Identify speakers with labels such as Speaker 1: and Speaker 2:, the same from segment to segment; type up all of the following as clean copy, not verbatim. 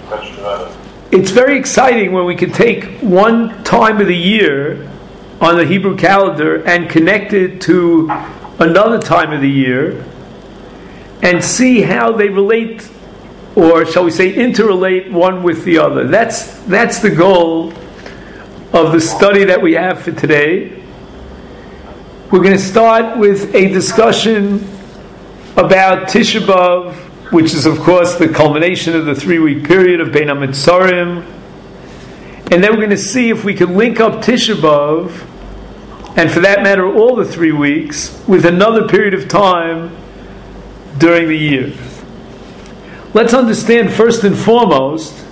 Speaker 1: It's very exciting when we can take one time of the year on the Hebrew calendar and connect it to another time of the year and see how they relate, or shall we say interrelate one with the other. That's the goal of the study that we have for today. We're going to start with a discussion about Tisha B'Av, which is of course the culmination of the 3-week period of Bein HaMetzarim. And then we're going to see if we can link up Tisha B'Av, and for that matter all the 3 weeks, with another period of time during the year. Let's understand first and foremost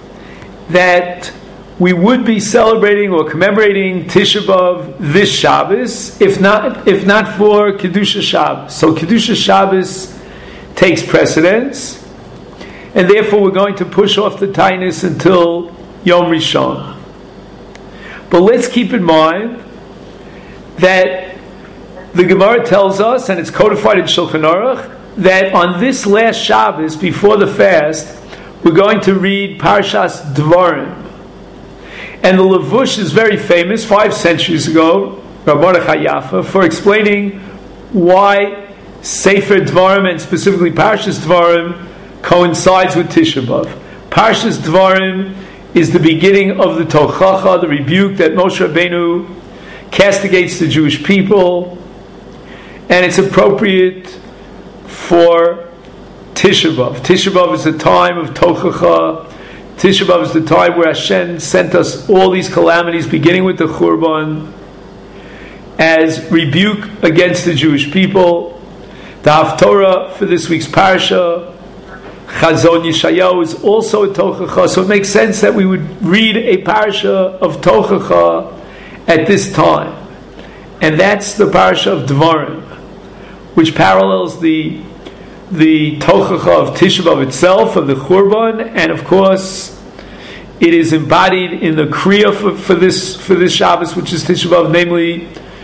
Speaker 1: that we would be celebrating or commemorating Tisha B'Av this Shabbos, if not for Kedusha Shabbos. So Kedusha Shabbos takes precedence, and therefore we're going to push off the Tainus until Yom Rishon. But let's keep in mind that the Gemara tells us, and it's codified in Shulchan Aruch, that on this last Shabbos before the fast, we're going to read Parshas Dvarim. And the Levush is very famous, 5 centuries ago, Rav Mordechai Yaffa, for explaining why Sefer Dvarim, and specifically Parshas Dvarim, coincides with Tisha B'Av. Parshas Dvarim is the beginning of the Tochacha, the rebuke that Moshe Rabbeinu castigates the Jewish people, and it's appropriate for Tisha B'Av. Tisha B'Av is a time of Tochacha. Tisha B'Av is the time where Hashem sent us all these calamities, beginning with the Churban, as rebuke against the Jewish people. The Haftorah for this week's Parsha, Chazon Yeshayahu, is also a Tochacha, so it makes sense that we would read a Parsha of Tochacha at this time. And that's the Parsha of Dvarim, which parallels the Tochacha of Tisha B'Av itself, of the Churban, and of course it is embodied in the Kriya for this Shabbos, which is Tisha B'Av, namely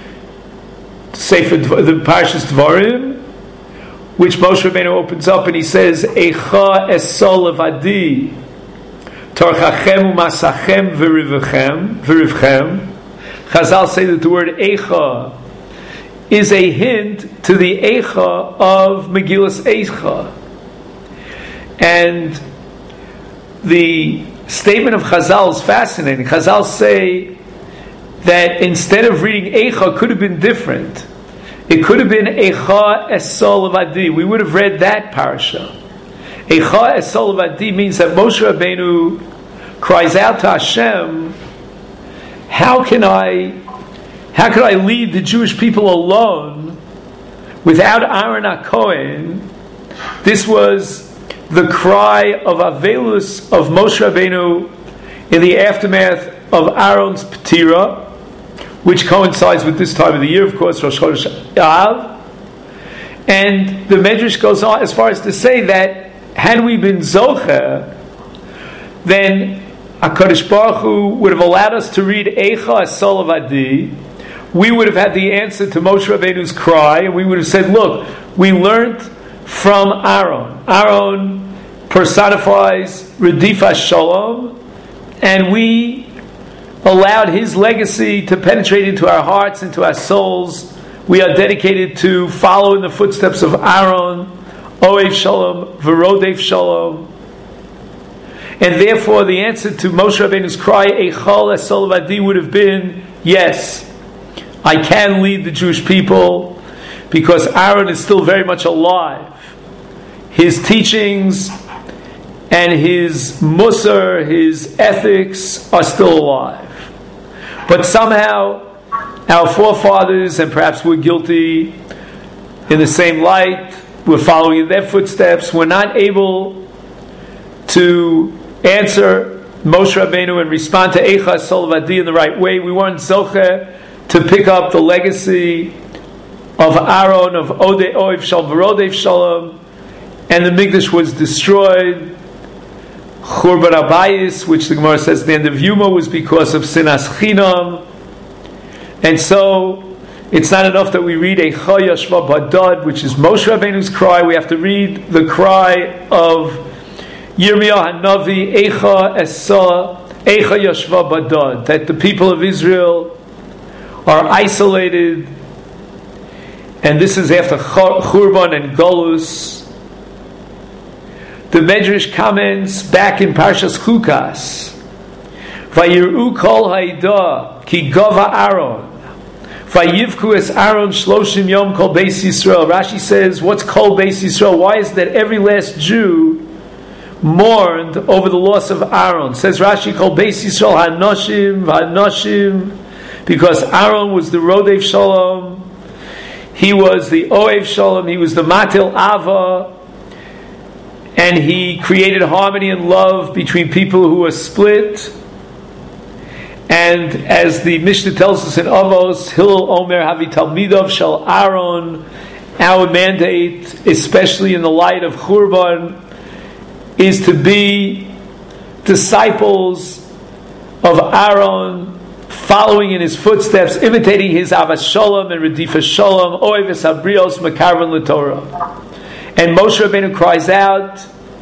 Speaker 1: the Parshas Dvarim, which Moshe Rabbeinu opens up and he says, Eicha esol levadi torchachem umasachem v'rivchem. Chazal say that the word Eicha is a hint to the Eicha of Megillas Eicha. And the statement of Chazal is fascinating. Chazal say that instead of reading Eicha, could have been different. It could have been Eicha Esol Avadi. We would have read that parasha. Eicha Esol Avadi means that Moshe Rabbeinu cries out to Hashem, how can I lead the Jewish people alone without Aaron HaKohen? This was the cry of Avelus of Moshe Rabbeinu in the aftermath of Aaron's Ptira, which coincides with this time of the year, of course, Rosh Chodesh Av. And the Medrash goes on as far as to say that had we been Zocher, then HaKadosh Baruch Hu would have allowed us to read Eicha Esol Avadi. We would have had the answer to Moshe Rabbeinu's cry, and we would have said, look, we learned from Aaron. Aaron personifies Redifas Shalom, and we allowed his legacy to penetrate into our hearts, into our souls. We are dedicated to follow in the footsteps of Aaron, Oev Shalom, V'rodev Shalom. And therefore the answer to Moshe Rabbeinu's cry, Eichal Esol Avadi, would have been, yes, I can lead the Jewish people because Aaron is still very much alive. His teachings and his musar, his ethics are still alive. But somehow our forefathers, and perhaps we're guilty in the same light, we're following in their footsteps, we're not able to answer Moshe Rabbeinu and respond to Eicha Esol Avadi in the right way. We weren't zocher to pick up the legacy of Aaron, of Oev Shalom, V'rodev Shalom, and the Mikdash was destroyed. Churban Abayis, which the Gemara says at the end of Yuma, was because of Sinas Chinam. And so it's not enough that we read Eicha Yashva Badad, which is Moshe Rabbeinu's cry. We have to read the cry of Yirmiyah Hanavi, Eicha Esa, Eicha Yashva Badad, that the people of Israel are isolated, and this is after Churban and Golus. The Medrash comments back in Parshas Chukas, Vayiru Kol Haida Ki Gava Aaron, Vayivku Es Aaron Shloshim Yom Kol Beis Yisrael. Rashi says, what's Kol Beis Yisrael? Why is it that every last Jew mourned over the loss of Aaron? Says Rashi, Kol Beis Yisrael Hanoshim, because Aaron was the Rodev Shalom, he was the Oev Shalom, he was the Matil Ava, and he created harmony and love between people who were split. And as the Mishnah tells us in Avos, Hillel Omer Havi Talmidov Shel Aaron, our mandate, especially in the light of Churban, is to be disciples of Aaron, following in his footsteps, imitating his Avas Shalom and Redifas Shalom, Oeves Habrios Makarvan L'Torah. And Moshe Rabbeinu cries out,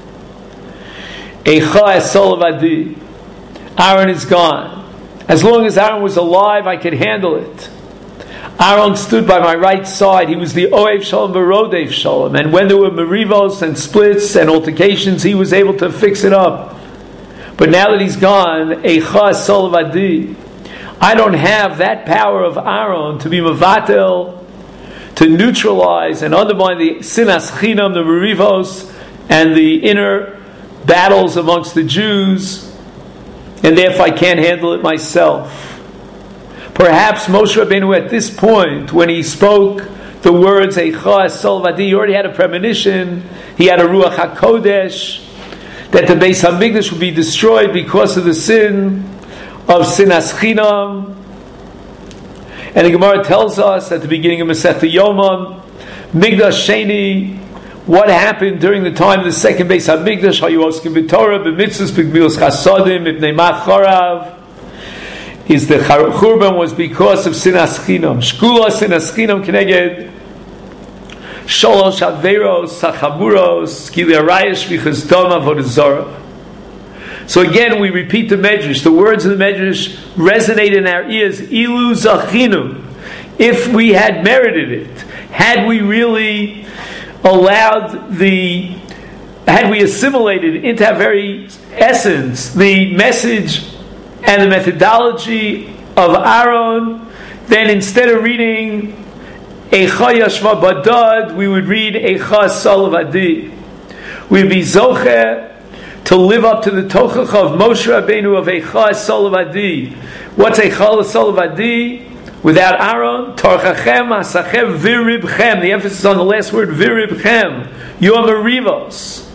Speaker 1: Eicha Esol Vadi. Aaron is gone. As long as Aaron was alive, I could handle it. Aaron stood by my right side. He was the Oev Shalom V'Rodev Shalom. And when there were merivos and splits and altercations, he was able to fix it up. But now that he's gone, Eicha Esol Vadi, I don't have that power of Aaron to be mevatel, to neutralize and undermine the sinas chinam, the merivos, and the inner battles amongst the Jews, and therefore I can't handle it myself. Perhaps Moshe Rabbeinu at this point, when he spoke the words Eicha Esol Vadi, he already had a premonition, he had a Ruach HaKodesh, that the Beis HaMikdash would be destroyed because of the sin of sinas chinam. And the Gemara tells us at the beginning of Masechta Yomam, Migdash Sheni, what happened during the time of the second Beis HaMikdash, Hayu Oskim B'Torah, B'mitzvos, B'gmilos Chasodim, Ibnei Macharav, is the Churban was because of sinas chinam. Shkula sinas chinam keneged Sholosh Adveros, Sachaburos, Gili Arayesh, Vichas Doma, Vodazora. So again, we repeat the Medrash. The words of the Medrash resonate in our ears. Ilu zachinu. If we had merited it, had we really had we assimilated into our very essence the message and the methodology of Aaron, then instead of reading Eicha Yashva Badad, we would read Eicha Esol Vadi. We'd be zocher to live up to the tochach of Moshe Rabbeinu of Eicha Esol Vadi. What's Eicha Esol Vadi? Without Aaron, Torchachem Asachem Viribchem. The emphasis on the last word, Viribchem. Your merivos.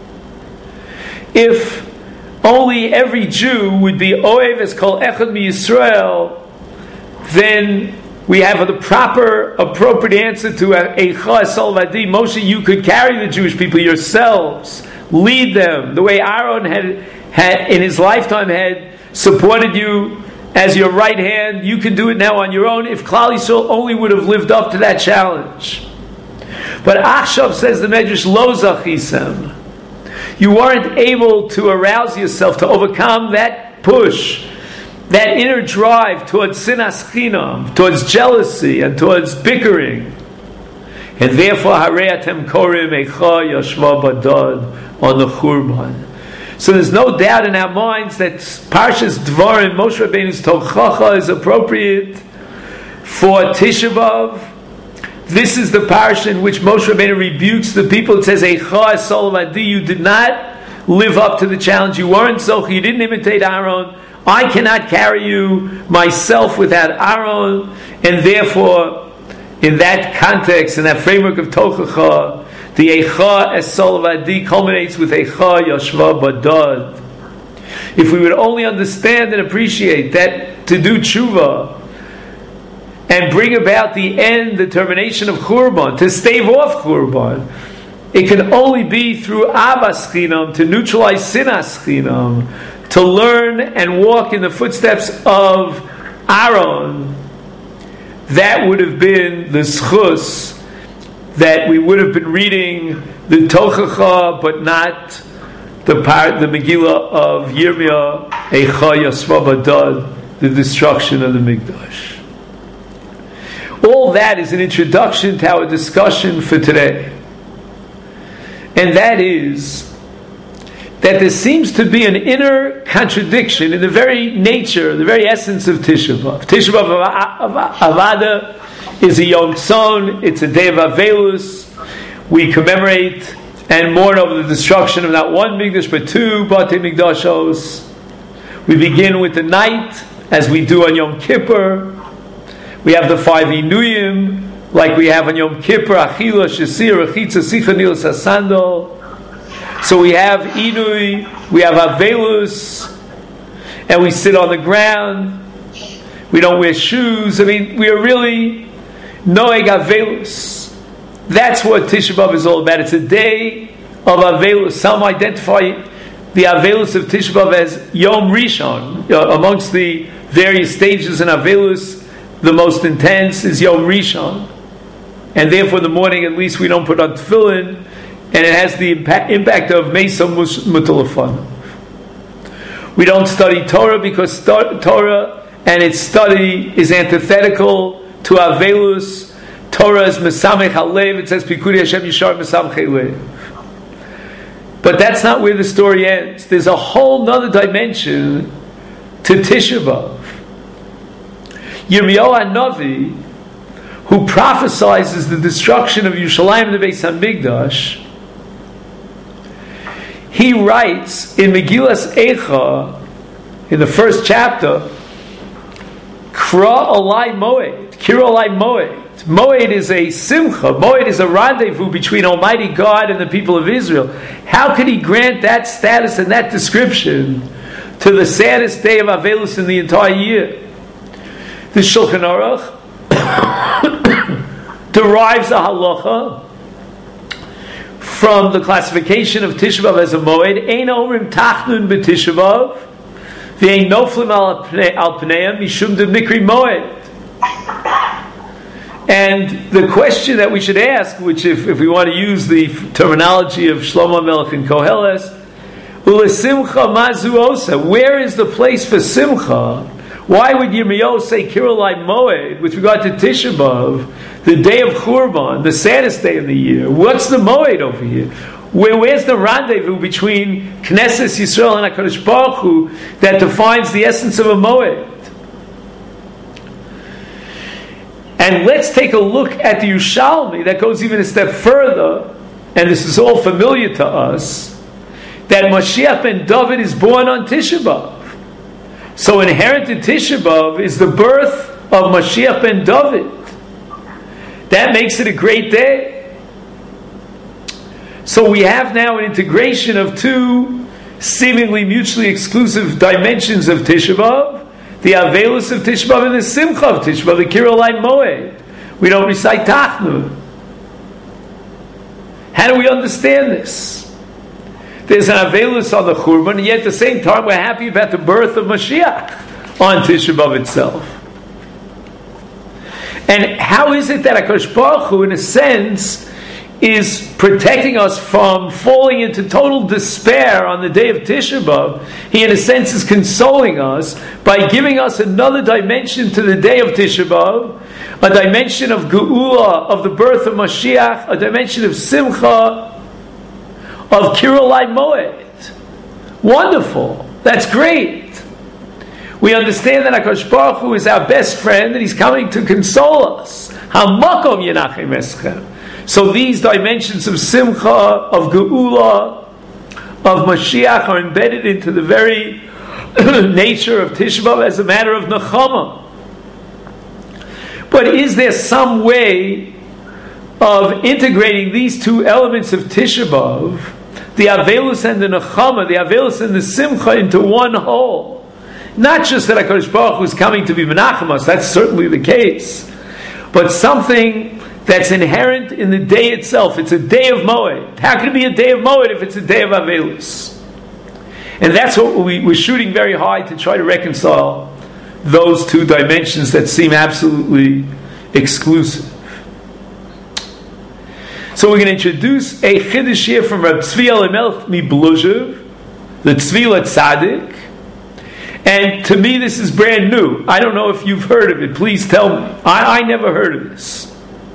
Speaker 1: If only every Jew would be Oev es Kol Echad MiYisrael, then we have the proper, appropriate answer to Eicha Esol Vadi. Moshe, you could carry the Jewish people yourselves. Lead them the way Aaron had in his lifetime had supported you as your right hand. You can do it now on your own if Klal Yisrael only would have lived up to that challenge. But Achshav, says the Medrash, Lo Zachisem. You weren't able to arouse yourself to overcome that push, that inner drive towards sinas chinam, towards jealousy and towards bickering. And therefore, Harei atem korim Eicha Yashva Badad, on the Churban. So there's no doubt in our minds that Parshas Dvarim, Moshe Rabbeinu's Tochacha, is appropriate for Tisha B'Av. This is the parsha in which Moshe Rabbeinu rebukes the people. It says, Eicha Esol Vadi, you did not live up to the challenge. You weren't Zoch, you didn't imitate Aaron. I cannot carry you myself without Aaron. And therefore, in that context, in that framework of Tochacha, the Eicha Esol Vadi culminates with Eicha Yashva Badad. If we would only understand and appreciate that to do tshuva and bring about the end, the termination of Churban, to stave off Churban, it can only be through Avas Chinam, to neutralize Sinas Chinam, to learn and walk in the footsteps of Aaron. That would have been the schus, that we would have been reading the Tochacha, but not the Megillah of Yirmiyah, Eicha Yasva Badad, the destruction of the Mikdash. All that is an introduction to our discussion for today. And that is that there seems to be an inner contradiction in the very nature, the very essence of Tisha B'Av. Tisha B'Av Avada is a Yom Tzon, it's a day of Avelus. We commemorate and mourn over the destruction of not one Mikdash but two Batei Mikdashos. We begin with the night, as we do on Yom Kippur. We have the 5 Inuyim, like we have on Yom Kippur, Achila, Shesir, Rechitza, Sicha, Nil, Sasando. So we have Inui, we have Avelus, and we sit on the ground. We don't wear shoes. I mean, we are really Noeg Avelus. That's what Tisha B'Av is all about. It's a day of Avelus. Some identify the Avelus of Tisha B'Av as Yom Rishon. Amongst the various stages in Avelus, the most intense is Yom Rishon. And therefore in the morning at least we don't put on tefillin, and it has the impact of Mesa Mutalafan. We don't study Torah because Torah and its study is antithetical to Avelus. Torah is Mesamech Halev. It says Pikudi Hashem Yishar Mesamech Halev. But that's not where the story ends. There's a whole nother dimension to Tisha B'Av. Yirmiyahu HaNavi, who prophesizes the destruction of Yerushalayim and the Beis HaMikdash, he writes in Megillas Eicha, in the first chapter, Kra Olai Moed, Kira Olai Moed. Moed is a simcha. Moed is a rendezvous between Almighty God and the people of Israel. How could He grant that status and that description to the saddest day of Avelus in the entire year? The Shulchan Aruch derives a halacha from the classification of Tisha B'Av as a Moed. Ein omrim tachnun b'Tisha B'Av v'ein noflim al pneiam mishum de mikri Moed. And the question that we should ask, which if we want to use the terminology of Shlomo Melech and Koheles, Ulesimcha mazu osa, where is the place for Simcha? Why would Yirmiyahu say Kirolai Moed with regard to Tisha B'Av, the day of Churban, the saddest day of the year? What's the Moed over here? Where's the rendezvous between Knesset Yisrael and HaKadosh Baruch Hu that defines the essence of a Moed? And let's take a look at the Yerushalmi that goes even a step further, and this is all familiar to us, that Mashiach ben David is born on Tisha B'Av. So inherent in Tisha B'Av is the birth of Mashiach ben David. That makes it a great day. So we have now an integration of two seemingly mutually exclusive dimensions of Tisha B'Av. The Avelus of Tisha B'Av and the Simcha of Tisha B'Av, the Kirolai Moed. We don't recite Tachnun. How do we understand this? There's an Avelus on the Churban, and yet at the same time we're happy about the birth of Mashiach on Tisha B'Av itself. And how is it that HaKadosh Baruch Hu, in a sense, is protecting us from falling into total despair on the day of Tisha B'Av? He, in a sense, is consoling us by giving us another dimension to the day of Tisha B'Av, a dimension of Geula, of the birth of Mashiach, a dimension of Simcha, of Kirolai Moed. Wonderful. That's great. We understand that HaKadosh Baruch Hu is our best friend and He's coming to console us. HaMakom Yenachem Eschem. So these dimensions of Simcha, of Geula, of Mashiach are embedded into the very nature of Tisha B'Av as a matter of Nechama. But is there some way of integrating these two elements of Tisha B'Av, the Avelus and the Nechama, the Avelus and the Simcha, into one whole? Not just that HaKadosh Baruch Hu is coming to be Menachem us, that's certainly the case, but something that's inherent in the day itself. It's a day of Moed. How can it be a day of Moed if it's a day of Avelus? And that's what we're shooting very high to try to reconcile those two dimensions that seem absolutely exclusive. So we're going to introduce a Chiddush here from Reb Tzvi Elimelech Mibluzhev, the Tzvilat Tzaddik. And to me, this is brand new. I don't know if you've heard of it. Please tell me. I never heard of this.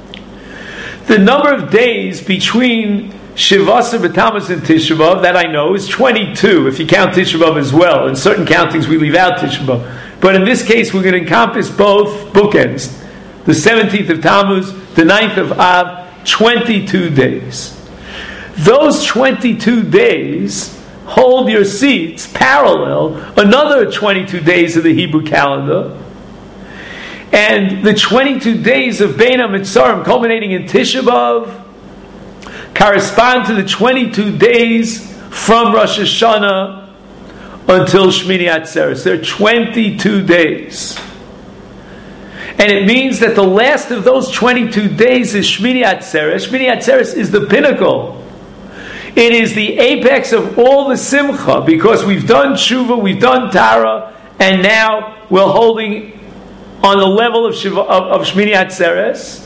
Speaker 1: The number of days between Shivasa B'Tammuz and Tisha B'Av that I know is 22, if you count Tisha B'Av as well. In certain countings, we leave out Tisha B'Av. But in this case, we're going to encompass both bookends. The 17th of Tammuz, the 9th of Av, 22 days. Those 22 days hold your seats parallel another 22 days of the Hebrew calendar. And the 22 days of Bein HaMetzarim culminating in Tisha B'Av correspond to the 22 days from Rosh Hashanah until Shmini Atzeres. They're 22 days. And it means that the last of those 22 days is Shmini Atzeres. Shmini Atzeres is the pinnacle. It is the apex of all the simcha, because we've done tshuva, we've done tara, and now we're holding on the level of Shmini Atzeres.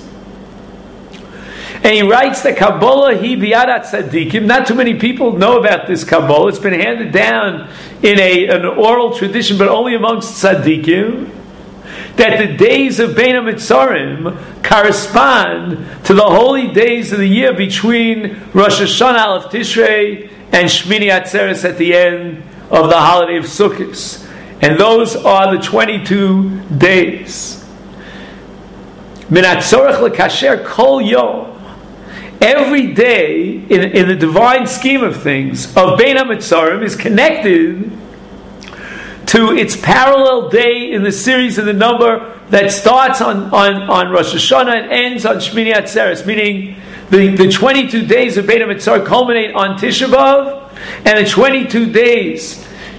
Speaker 1: And he writes that Kabbalah hi biyadat tzaddikim. Not too many people know about this Kabbalah. It's been handed down in an oral tradition, but only amongst tzaddikim. That the days of Bein HaMetzarim correspond to the holy days of the year between Rosh Hashanah Aleph Tishrei and Shmini Atzeres at the end of the holiday of Sukkot. And those are the 22 days. Min hatzorech lekasher kol yom. Every day in the divine scheme of things of Bein HaMetzarim is connected to its parallel day in the series of the number that starts on Rosh Hashanah and ends on Shmini Atzeres, meaning the 22 days of Bein HaMetzarim culminate on Tisha B'Av, and the 22 days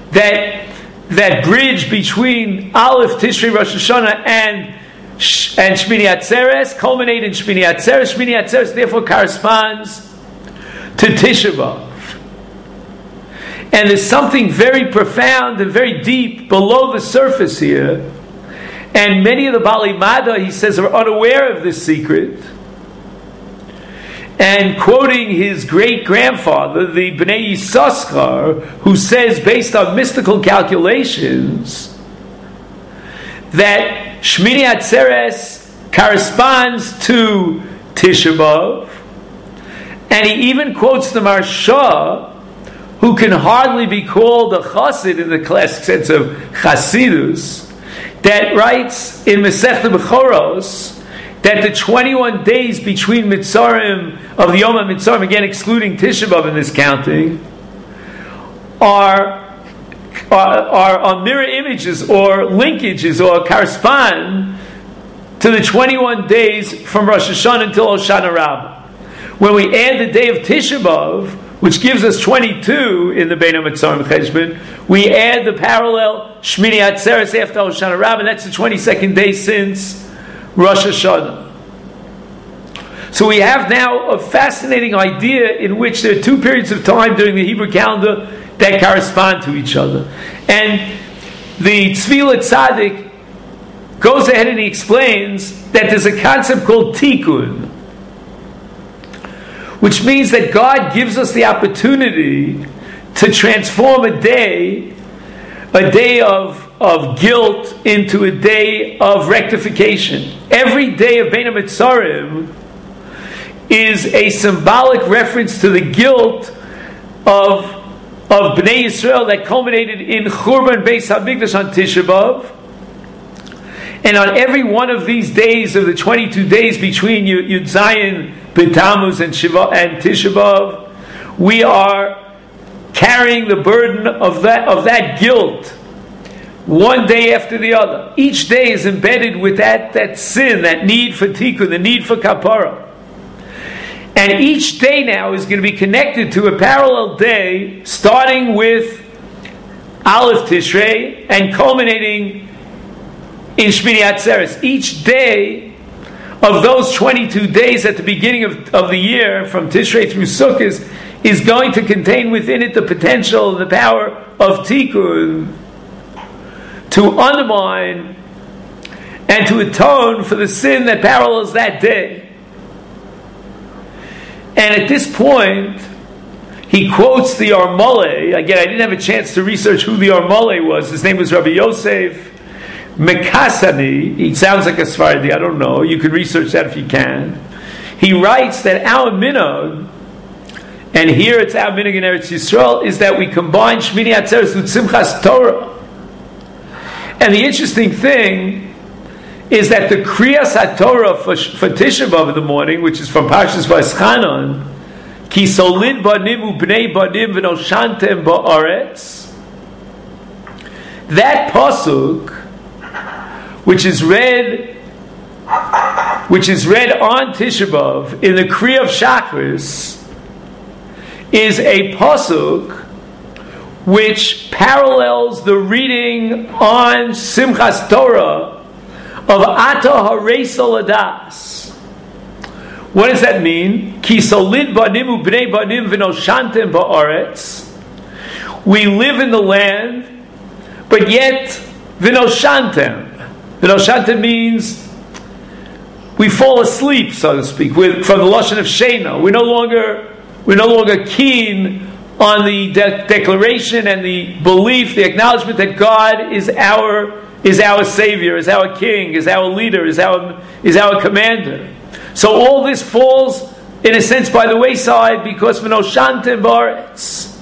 Speaker 1: that bridge between Aleph Tishrei Rosh Hashanah and Shmini Atzeres culminate in Shmini Atzeres. Shmini Atzeres therefore corresponds to Tisha B'Av. And there's something very profound and very deep below the surface here. And many of the Bali Mada, he says, are unaware of this secret. And quoting his great-grandfather, the Bnei Yissaschar, who says, based on mystical calculations, that Shmini Atzeres corresponds to Tisha B'Av. And he even quotes the Maharsha, who can hardly be called a chassid in the classic sense of chasidus, that writes in Masechta Bechoros that the 21 days between Mitzarim of the Yom HaMitzarim, again excluding Tisha B'Av in this counting, are mirror images or linkages or correspond to the 21 days from Rosh Hashanah until Hoshana Rabbah. When we add the day of Tisha B'Av, which gives us 22 in the Bein HaMetzarim Cheshbon, we add the parallel Shmini Atzeres after Hoshana Rabbah, and that's the 22nd day since Rosh Hashanah. So we have now a fascinating idea in which there are two periods of time during the Hebrew calendar that correspond to each other. And the Tzvilat Tzaddik goes ahead and he explains that there's a concept called Tikkun, which means that God gives us the opportunity to transform a day of guilt into a day of rectification. Every day of Bein HaMetzarim is a symbolic reference to the guilt of Bnei Yisrael that culminated in Churban Beis HaMikdash on Tisha B'Av. And on every one of these days of the 22 days between Yud Zayin B'Tammuz and Tisha B'Av, we are carrying the burden of that guilt one day after the other. Each day is embedded with that sin, that need for tikkun, the need for kapara. And each day now is going to be connected to a parallel day, starting with Aleph Tishrei and culminating in Shmini Atzeres. Each day of those 22 days at the beginning of the year, from Tishrei through Sukkot, is going to contain within it the potential and the power of tikkun to undermine and to atone for the sin that parallels that day. And at this point, he quotes the Armole. Again, I didn't have a chance to research who the Armole was. His name was Rabbi Yosef Mekassani. He sounds like a Sephardi, I don't know. You can research that if you can. He writes that our minhag, and here it's our minhag in Eretz Yisrael, is that we combine Shmini Atzeres with Simchas Torah. And the interesting thing is that the Kriyas HaTorah for Tisha B'Av in the morning, which is from Parshas Vayischanan, Ki solid banim ubnei banim v'noshantem ba'aretz, that pasuk, which is read on Tisha B'Av in the Kriya of Shachris, is a pasuk which parallels the reading on Simchas Torah of Ata Hareis Oladas. What does that mean? Ki solid banim ubnei banim v'noshantem ba'aretz. We live in the land, but yet v'noshantem. V'noshantem means we fall asleep, so to speak, from the lashon of shena. We're no longer keen on the declaration and the belief, the acknowledgement that God is our Savior, is our King, is our leader, is our commander. So all this falls, in a sense, by the wayside because v'noshantem ba'aretz.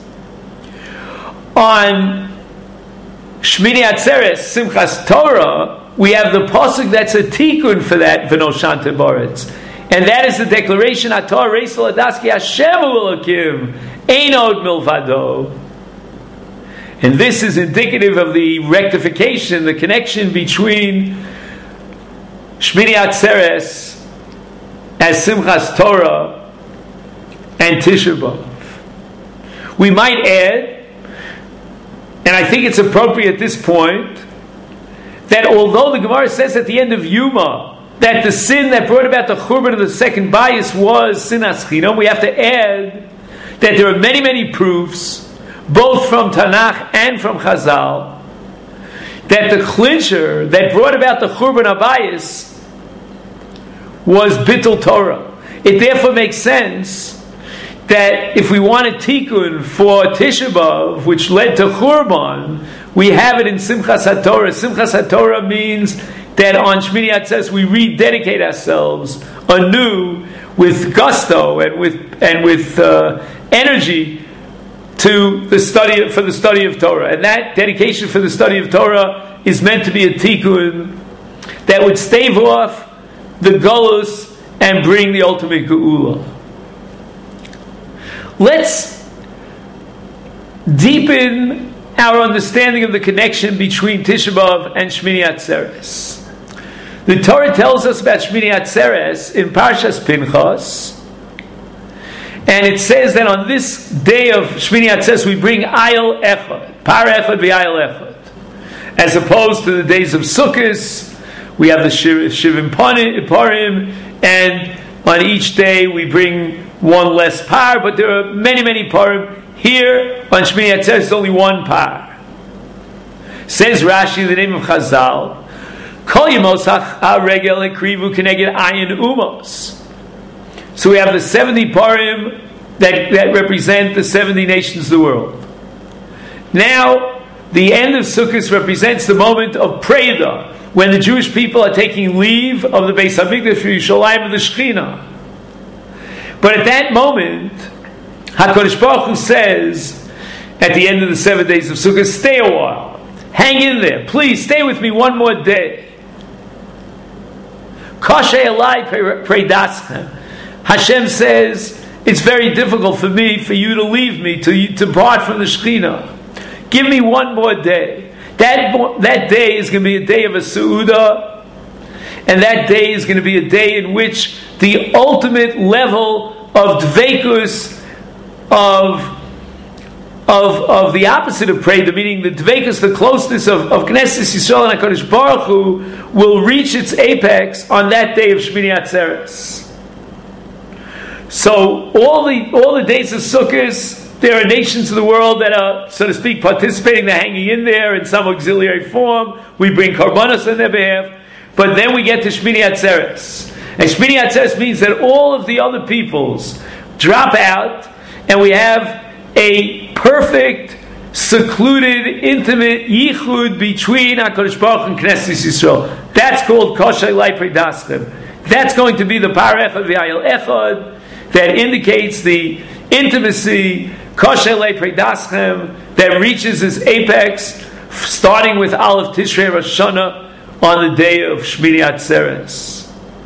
Speaker 1: On Shmini Atzeres, Simchas Torah, we have the pasuk that's a tikkun for that v'noshantem ba'aretz, and that is the declaration Ata Hareis Oladas ki Hashem Elokim ein od milvado. And this is indicative of the rectification, the connection between Shmini Atzeres as Simchas Torah and Tisha B'Av. We might add, and I think it's appropriate at this point, that although the Gemara says at the end of Yuma that the sin that brought about the Churban of the second bias was Sinas Chinam, we have to add that there are many, many proofs, both from Tanakh and from Chazal, that the clincher that brought about the Churban Abayis was Bittul Torah. It therefore makes sense that if we want a tikkun for Tisha B'Av, which led to Churban, we have it in Simchas HaTorah. Simchas HaTorah means that on Shmini Atzeres we rededicate ourselves anew with gusto and with energy to the study of Torah. And that dedication for the study of Torah is meant to be a tikkun that would stave off the Golus and bring the ultimate Geula. Let's deepen our understanding of the connection between Tisha B'Av and Shmini Atzeres. The Torah tells us about Shmini Atzeres in Parshas Pinchas, and it says that on this day of Shmini Atzeres we bring Ayil Echad, Par Echad v'Ayil Echad, as opposed to the days of Sukkot. We have the Shivim Parim, and on each day we bring one less par, but there are many, many parim. Here on Shmini Atzeres there's only one par. Says Rashi in the name of Chazal, Kol Yemosach HaRegel Ekrivu Keneged Ayin Umos. So we have the 70 parim that represent the 70 nations of the world. Now, the end of Sukkot represents the moment of Preda, when the Jewish people are taking leave of the Beis HaMikdash for Yerushalayim of the Shekhinah. But at that moment, HaKadosh Baruch Hu says, at the end of the 7 days of Sukkot, stay a while. Hang in there. Please, stay with me one more day. Kashe Elai Preidaschem. Hashem says, it's very difficult for you to leave me, to depart from the Shekhinah. Give me one more day. That day is going to be a day of a Seudah, and that day is going to be a day in which the ultimate level of Dveikus, of the opposite of Preda, meaning the Dveikus, the closeness of Knesset Yisrael and HaKadosh Baruch Hu, will reach its apex on that day of Shmini Atzeres. So all the days of Sukkot, there are nations of the world that are, so to speak, participating. They're hanging in there in some auxiliary form. We bring karbanos on their behalf. But then we get to Shmini Atzeres. And Shmini Atzeres means that all of the other peoples drop out, and we have a perfect, secluded, intimate yichud between HaKadosh Baruch Hu and Knesset Yisrael. That's called Kosher Elai Preidaschem. That's going to be the Par Echad V'Ayil Echad that indicates the intimacy, Kosher Elai Preidaschem, that reaches its apex, starting with Aleph Tishrei Rosh Hashanah on the day of Shmini Atzeres.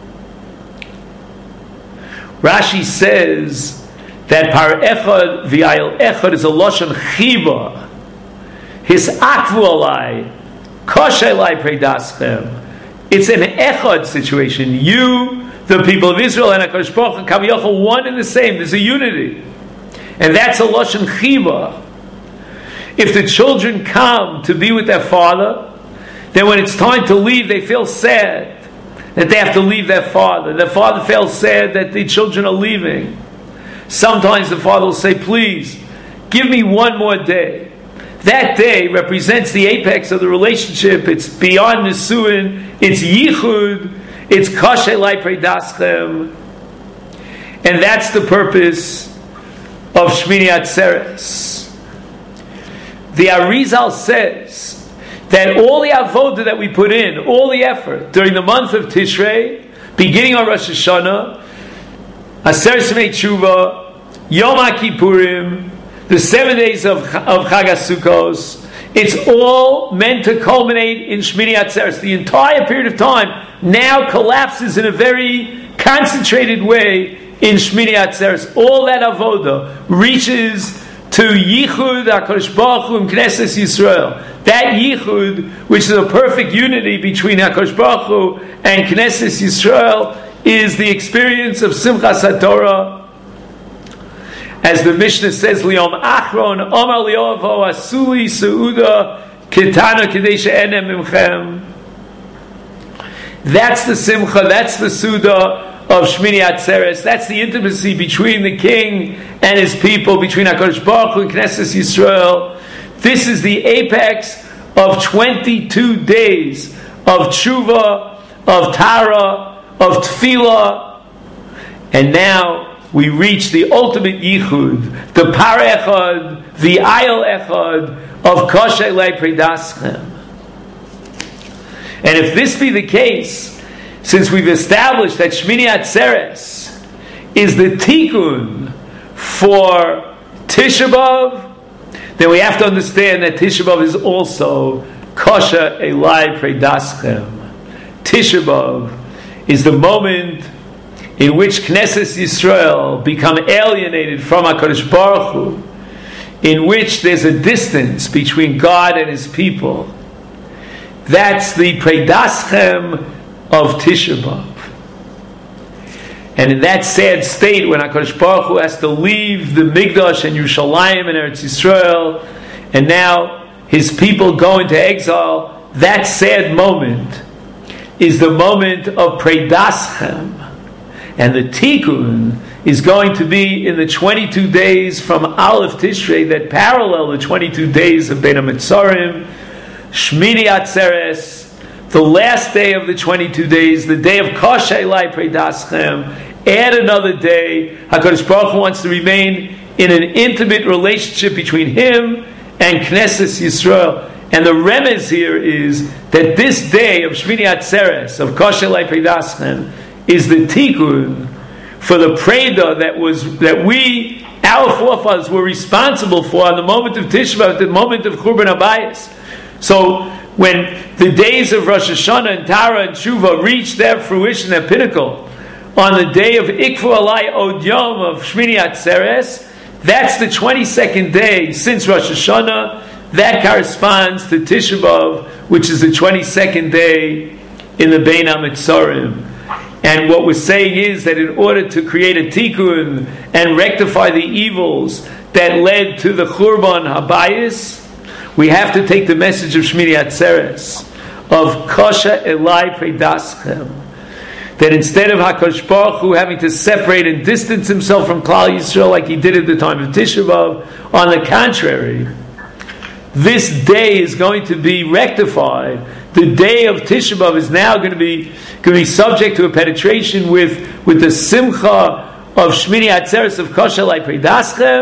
Speaker 1: Rashi says that Par Echad V'Ayil Echad is a Lashon Chiba. His Akvu Alai, Kosher Elai Preidaschem. It's an Echad situation. You, the people of Israel, and HaKadosh Baruch Hu, Kaviyachol, one and the same. There's a unity. And that's a Lashon Chiba. If the children come to be with their father, then when it's time to leave, they feel sad that they have to leave their father. Their father feels sad that the children are leaving. Sometimes the father will say, please, give me one more day. That day represents the apex of the relationship. It's beyond Nisuin. It's Yichud. It's Kosher Elai Preidaschem. And that's the purpose of Shmini Atzeres. The Arizal says that all the avodah that we put in, all the effort during the month of Tishrei, beginning on Rosh Hashanah, Aseret Yemei Tshuva, Yom HaKippurim, the 7 days of Chag HaSukkos, it's all meant to culminate in Shmini Atzeres. The entire period of time now collapses in a very concentrated way in Shmini Atzeres. All that avodah reaches to Yichud HaKadosh Baruch Hu and Knesset Yisrael. That Yichud, which is a perfect unity between HaKadosh Baruch Hu and Knesset Yisrael, is the experience of Simchas HaTorah. As the Mishnah says, Liom Achron, Omar Liovo, Asuli, Seuda, Ketana, Kadesha Enem Mimchem. That's the Simcha, that's the Suda of Shmini Atzeres. That's the intimacy between the king and his people, between HaKadosh Baruch Hu and Knesset Yisrael. This is the apex of 22 days of tshuva, of tara, of tefillah, and now we reach the ultimate yichud, the Par Echad, the Ayil Echad of Kosher Elai Preidaschem. And if this be the case, since we've established that Shmini Atzeres is the tikkun for Tisha B'Av, then we have to understand that Tisha B'Av is also Kosher Elai Preidaschem. Tisha B'Av is the moment in which Knesset Yisrael become alienated from HaKadosh Baruch Hu, in which there's a distance between God and His people. That's the Preidaschem of Tisha B'Av. And in that sad state, when HaKadosh Baruch Hu has to leave the Migdash and Yerushalayim and Eretz Yisrael, and now His people go into exile, that sad moment is the moment of Preidaschem. And the tikkun is going to be in the 22 days from Aleph Tishrei that parallel the 22 days of Bein HaMetzarim, Shmini Atzeres, the last day of the 22 days, the day of Kosher Elai Preidaschem. Add another day. HaKadosh Baruch Hu wants to remain in an intimate relationship between Him and Knesset Yisrael. And the remez here is that this day of Shmini Atzeres, of Kosher Elai Preidaschem, is the tikkun for the preda that we, our forefathers, were responsible for on the moment of Tisha B'Av, the moment of Churban Habayis. So when the days of Rosh Hashanah and Tara and Tshuva reach their fruition, their pinnacle, on the day of Ikfu Alai Od Yom of Shmini Atzeres, that's the 22nd day since Rosh Hashanah. That corresponds to Tisha B'Av, which is the 22nd day in the Bein HaMetzarim. And what we're saying is that in order to create a tikkun and rectify the evils that led to the Churban Habayis, we have to take the message of Shmini Atzeres, of Kosher Elai Preidaschem, that instead of HaKadosh Baruch Hu having to separate and distance himself from Klal Yisrael like he did at the time of Tisha B'Av, on the contrary, this day is going to be rectified. The day of Tisha B'Av is now going to be subject to a penetration with the simcha of Shmini Atzeres of Kosher Elai Preidaschem,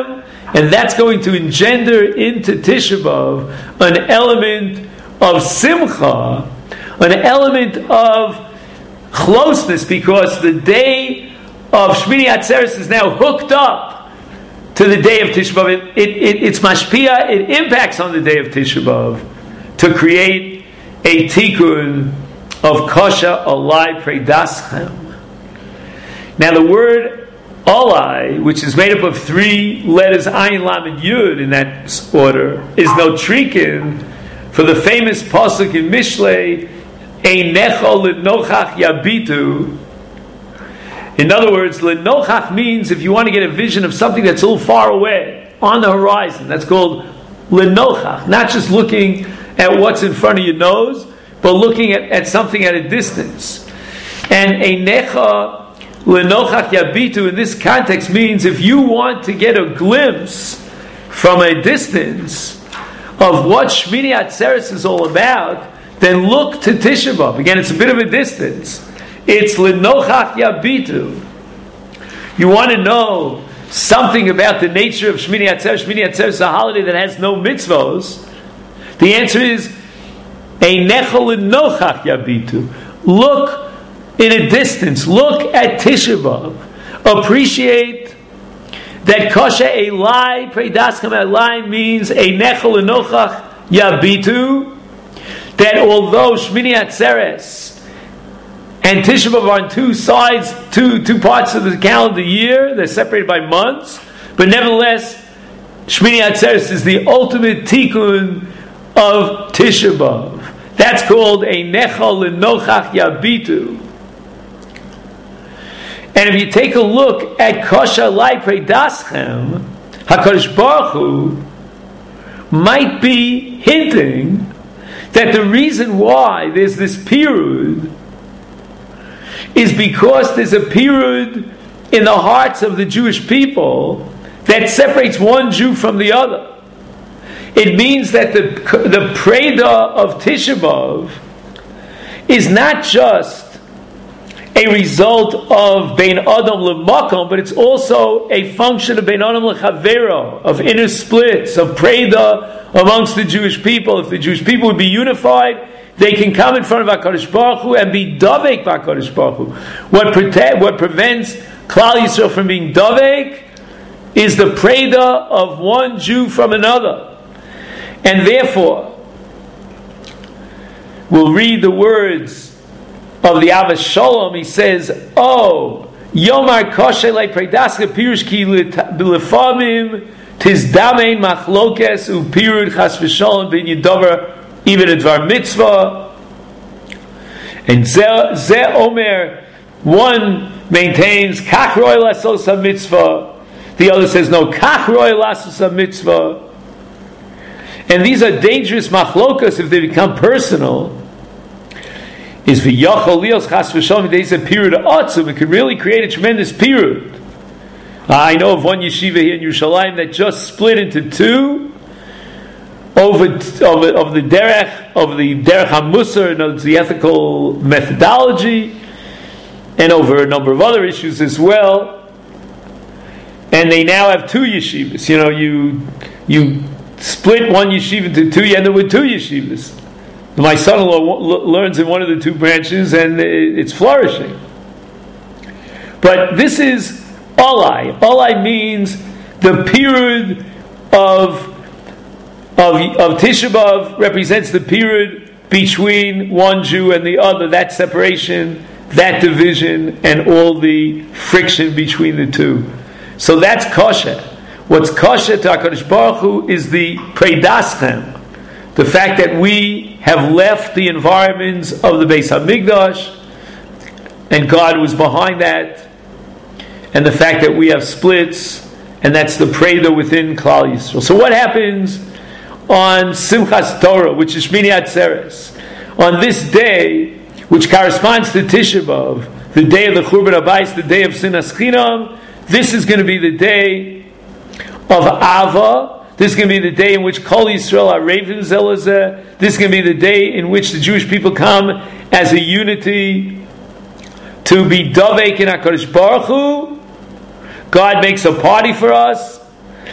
Speaker 1: And that's going to engender into Tisha B'Av an element of simcha, an element of closeness, because the day of Shmini Atzeres is now hooked up to the day of Tisha B'Av. It's mashpia, it impacts on the day of Tisha B'Av to create a tikkun of kosher olai predaschem. Now the word olai, which is made up of 3 letters ayin, lam, and yud in that order, is notrikin for the famous pasuk in Mishlei, einecho l'nochach yabitu. In other words, l'nochach means if you want to get a vision of something that's a little far away, on the horizon, that's called l'nochach. Not just looking at what's in front of your nose, but looking at something at a distance. And einecha l'nochach yabitu in this context means if you want to get a glimpse from a distance of what Shmini Atzeres is all about, then look to Tisha B'Av. Again, it's a bit of a distance. It's l'nochach yabitu. You want to know something about the nature of Shmini Atzeres. Shmini Atzeres is a holiday that has no mitzvos. The answer is einecha l'nochach yabitu. Look in a distance. Look at Tisha B'Av. Appreciate that kosher elai predaschem elai means einecha l'nochach yabitu. That although Shmini Atzeres and Tisha B'Av are on 2 sides, two parts of the calendar year, they're separated by months, but nevertheless, Shmini Atzeres is the ultimate tikkun of Tisha B'Av. That's called einecha l'nochach yabitu. And if you take a look at kosher olai predaschem, HaKadosh Baruch Hu might be hinting that the reason why there's this period is because there's a period in the hearts of the Jewish people that separates one Jew from the other. It means that the Preda of Tisha B'Av is not just a result of Bein Adam L'Makom, but it's also a function of Bein Adam L'Chavero, of inner splits, of Preda amongst the Jewish people. If the Jewish people would be unified, they can come in front of HaKadosh Baruch Hu and be Davek HaKadosh Baruch Hu. What prevents Klal Yisrael from being Davek is the Preda of one Jew from another. And therefore, we'll read the words of the Avos Shalom. He says, "Oh, Yomar Kosher Le Predaska Pirush Ki B'Lefamim Tizdamein Machlokes Upirud Chas V'Shalom Ben Yidover Even Advar Mitzvah." And Zeh Omer, one maintains Kach Roy Lasos HaMitzvah, the other says no, Kach Roy Lasos HaMitzvah. And these are dangerous machlokas if they become personal. Is v'yachol lios chas v'shalom days a period of atzum. It could really create a tremendous period. I know of one yeshiva here in Yerushalayim that just split into 2 over the derech hamusar, and the ethical methodology, and over a number of other issues as well. And they now have 2 yeshivas. You know, you split one yeshiva into 2, you end up with 2 yeshivas. My son-in-law learns in one of the 2 branches, and it's flourishing. But this is olai. Olai means the period of Tisha B'Av represents the period between one Jew and the other, that separation, that division, and all the friction between the 2. So that's kosher. What's kosher to HaKadosh Baruch Hu is the predaschem, the fact that we have left the environments of the Beis HaMikdash, and God was behind that, and the fact that we have splits, and that's the Preda within Klal Yisrael. So what happens on Simchas Torah, which is Shmini Atzeres, on this day, which corresponds to Tisha B'Av, the day of the Churban Abayis, the day of Sinas Chinam? This is going to be the day of Ava. This is going to be the day in which Kol Yisrael are Raven Zelazeh. This is going to be the day in which the Jewish people come as a unity to be Davek in HaKadosh Baruch Hu. God makes a party for us.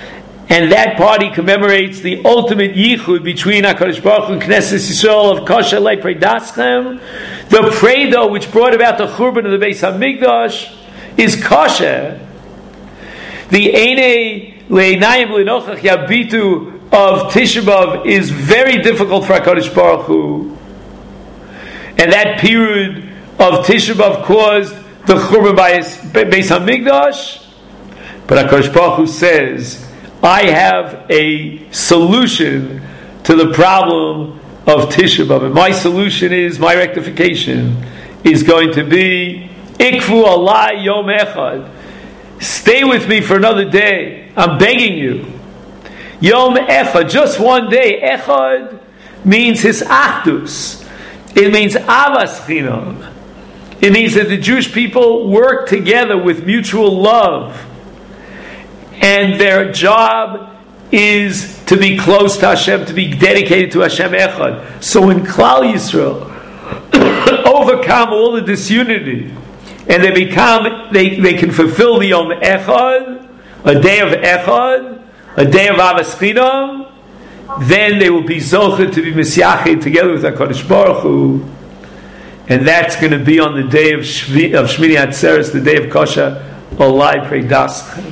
Speaker 1: and that party commemorates the ultimate yichud between HaKadosh Baruch Hu and Knesset Yisrael of Kosher Le'Predaschem. The Preda, which brought about the Churban of the Beis HaMikdash, is kosher. The Einei Le'einayim Le'nochach Yabitu of Tisha B'Av is very difficult for HaKadosh Baruch Hu, and that period of Tisha B'Av caused the Churban by Beis HaMikdash. But HaKadosh Baruch Hu says, I have a solution to the problem of Tisha B'Av. And my solution is, my rectification is going to be Ikfu alai yom echad. Stay with me for another day. I'm begging you. Yom echad, just one day. Echad means his achdus. It means avas chinam. It means that the Jewish people work together with mutual love, and their job is to be close to Hashem, to be dedicated to Hashem echad. So when Klal Yisrael overcome all the disunity, and they can fulfill the Yom Echad, a day of Echad, a day of Avas Chinam, then they will be Zocheh to be Misyachid together with HaKadosh Baruch Hu, and that's going to be on the day of Shmini Atzeres, the day of Kosher Olai Predaschem.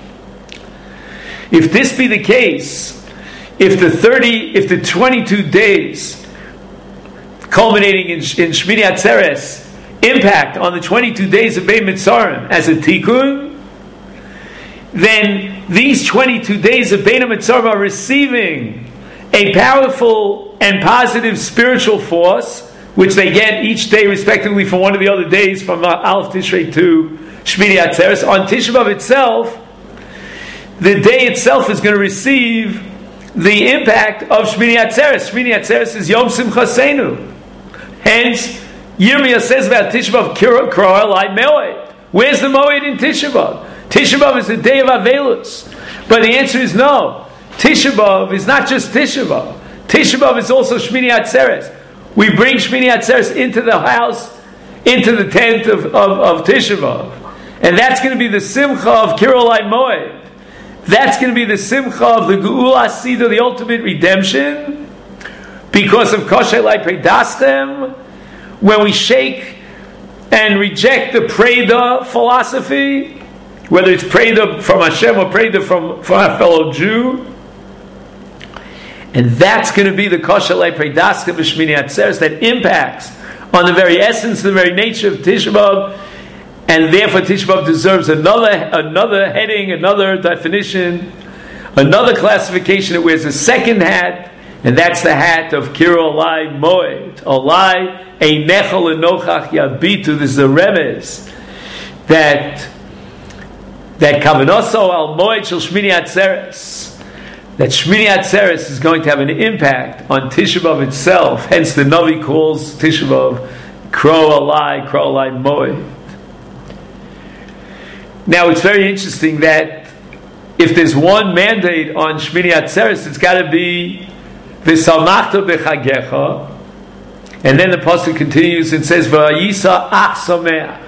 Speaker 1: If this be the case, if the 22 days culminating in Shmini Atzeres impact on the 22 days of Beit Mitzarim as a tikkun, then these 22 days of Beit Mitzarim are receiving a powerful and positive spiritual force, which they get each day respectively from one of the other days, from Aleph Tishrei to Shmini Atzeres. On Tisha B'Av itself, the day itself is going to receive the impact of Shmini Atzeres. Shmini Atzeres is Yom Simchasenu. Hence, Yirmiyah says about Tisha B'Av, Kro Elai Moed. Where's the Moed in Tisha B'Av? Tisha B'Av is the day of Avelus. But the answer is no. Tisha B'Av is not just Tisha B'Av. Tisha B'Av is also Shmini Atzeres. We bring Shmini Atzeres into the house, into the tent of Tisha B'Av. And that's going to be the Simcha of Kro Elai Moed. That's going to be the Simcha of the Geula Sida, the ultimate redemption, because of Kosher Elai Predaschem. When we shake and reject the Preda philosophy, whether it's Preda from Hashem or Preda from our fellow Jew, and that's going to be the Kosher Elai Predaschem B'Shmini Atzeres that impacts on the very essence, the very nature of Tisha B'Av, and therefore Tisha B'Av deserves another heading, another definition, another classification. It wears a second hat, and that's the hat of Kiro Olai Moed. Olai Einechel Enochach Yabitu. This is a remez that Kavanoso Al Moed Shel Shmini Atzeres, that Shmini Atzeres is going to have an impact on Tisha B'Av itself. Hence the Navi calls Tisha B'Av Kro Olai Moed. Now it's very interesting that if there's one mandate on Shmini Atzeres, it's got to be V'samachta b'chagecha, and then the pasuk continues and says V'ayisa ach sameach.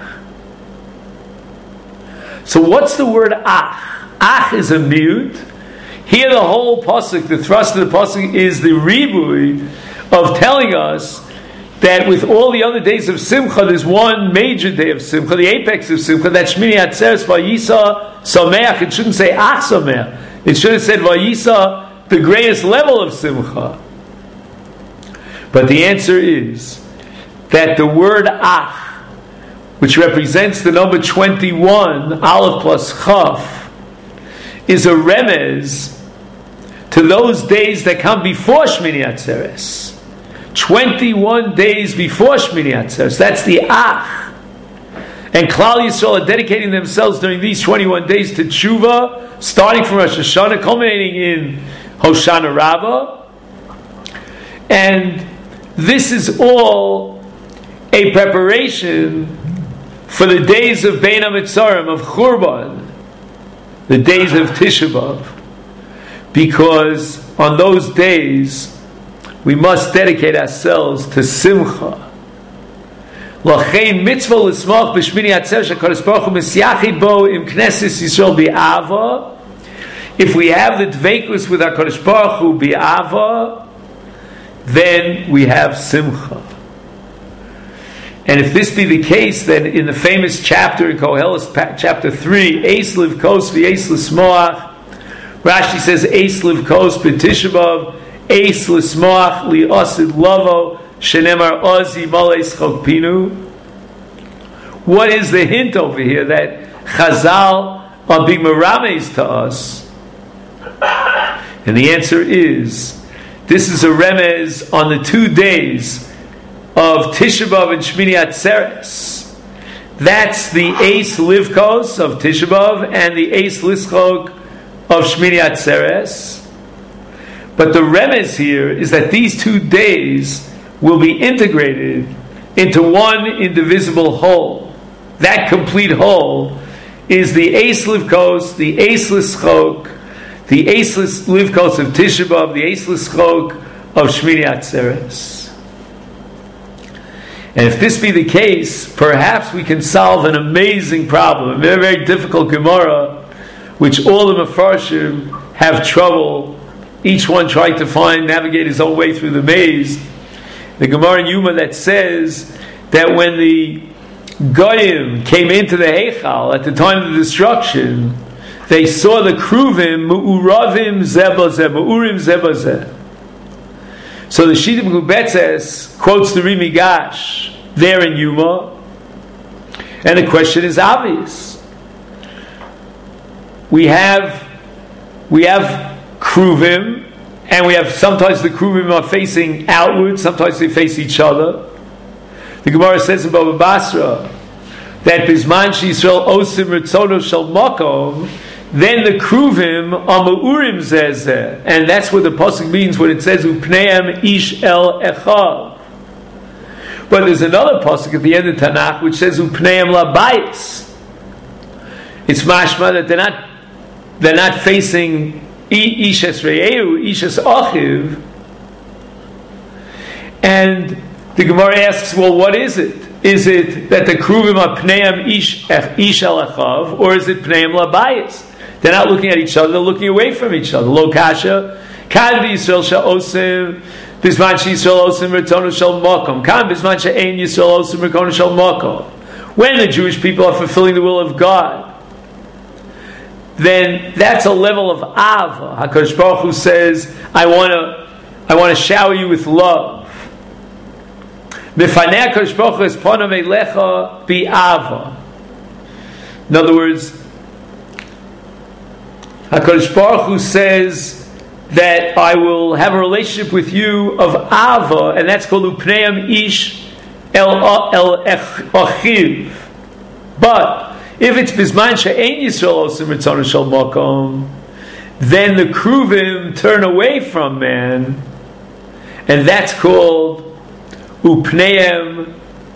Speaker 1: So what's the word ach? Ach is a mute. Here the whole pasuk, the thrust of the pasuk is the ribui of telling us that with all the other days of Simcha, there's one major day of Simcha, the apex of Simcha, that Shmini Atzeres Vayisa Sameach. It shouldn't say Ach Sameach. It should have said Vayisa, the greatest level of Simcha. But the answer is that the word Ach, which represents the number 21, Aleph plus Chaf, is a remez to those days that come before Shmini Atzeres. 21 days before Shmini Atzeres. That's the Ach. And Klal Yisrael are dedicating themselves during these 21 days to Tshuva, starting from Rosh Hashanah, culminating in Hoshana Rabbah. And this is all a preparation for the days of Bein HaMitzarim, of Churban, the days of Tisha B'Av. Because on those days, we must dedicate ourselves to Simcha. L'chein mitzvah l'smach b'shmini atzeres HaKadosh Baruch Hu misyachid bo im Knesset Yisrael bi'ava. if we have the dveikus with HaKadosh Baruch Hu bi'ava, then we have simcha. And if this be the case, then in the famous chapter in Koheles, chapter 3, Eis Livkos v'Eis L'smoach, Rashi says, Eis Livkos b'Tisha B'Av, Eis L'smoach li'osid lavo, shenemar ozi moles chokpinu. What is the hint over here that Chazal are being merames to us? And the answer is, this is a remez on the 2 days of Tisha B'Av and Shmini Atzeres. That's the Eis Livkos of Tisha B'Av and the Eis Lischok of Shmini Atzeres. But the remez here is that these 2 days will be integrated into one indivisible whole. That complete whole is the Eis Livkos, the Eis Lischok, the Eis Livkos of Tisha B'Av, the Eis Lischok of Shmini Atzeres. And if this be the case, perhaps we can solve an amazing problem, a very, very difficult Gemara, which all the Mefarshim have trouble, each one trying to navigate his own way through the maze. The Gemara in Yuma that says that when the Goyim came into the Heichal at the time of the destruction, they saw the Kruvim, Mu'uravim Zebazeh, Mu'urim Zebazeh. So the Shita Megubetzes quotes the Rimi Gash there in Yuma, and the question is obvious. We have Kruvim, and we have sometimes the Kruvim are facing outward, sometimes they face each other. The Gemara says in Baba Basra that Bizman Yisrael Osim Ritzono Shel Makom, then the Kruvim are Ma'urim Zezeh, and that's what the pasuk means when it says Upneim Ish El Echav. But there's another pasuk at the end of Tanakh which says Upneim Labayis. It's mashma that they're not facing Ish Es Re'eu, Ish Es Achiv. And the Gemara asks, well, what is it? Is it that the Kruvim are Pneim Ish El Echav, or is it Pneim Labayis? They're not looking at each other, they're looking away from each other. Lo kasha, kan Yisrael she'osim, bisman she'Yisrael osim retono shel makom, kan bisman she'ein Yisrael osim retono shel makom. When the Jewish people are fulfilling the will of God, then that's a level of ava. HaKadosh Baruch Hu says, I want to shower you with love. Mifanei HaKadosh Baruch Hu es ponav elecha bi'ava. In other words, HaKadosh Baruch Hu says that I will have a relationship with you of Ava, and that's called Upneim Ish El Achiv. But if it's Bizman She'ein Yisrael Osim Ritzono Shel Makom, then the Kruvim turn away from man, and that's called Upneim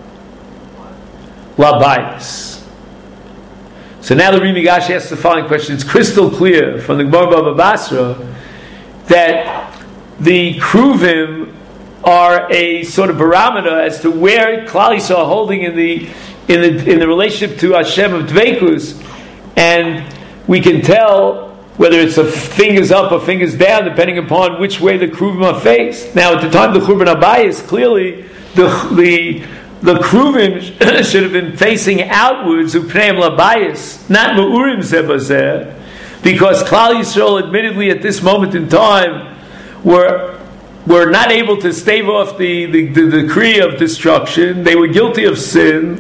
Speaker 1: Labayis. So now the Rimi Gash asks the following question. It's crystal clear from the Gemara Baba Basra that the Kruvim are a sort of barometer as to where Klal Yisrael are holding in the relationship to Hashem of Dveikus, and we can tell whether it's a fingers up or fingers down depending upon which way the Kruvim are faced. Now at the time of the Churban Abayis, clearly the Kruvim should have been facing outwards, Upneim Labayis, not Ma'urim Zebazeh, because Klal Yisrael, admittedly, at this moment in time, were not able to stave off the decree of destruction. They were guilty of sin.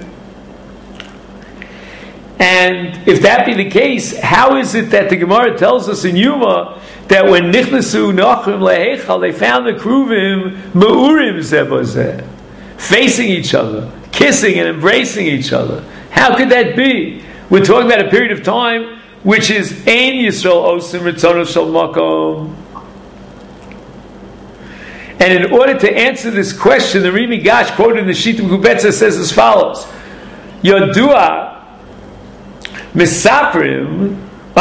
Speaker 1: And if that be the case, how is it that the Gemara tells us in Yuma that when Nichnasu Nachrim Lehechal, they found the Kruvim Ma'urim Zebazeh, facing each other, kissing and embracing each other? How could that be? We're talking about a period of time which is Ein Yisrael Osim Ritzono Shel Makom. And in order to answer this question, the Rimi Gash quoted in the Shita Megubetzes says as follows: Yodua Misfarim,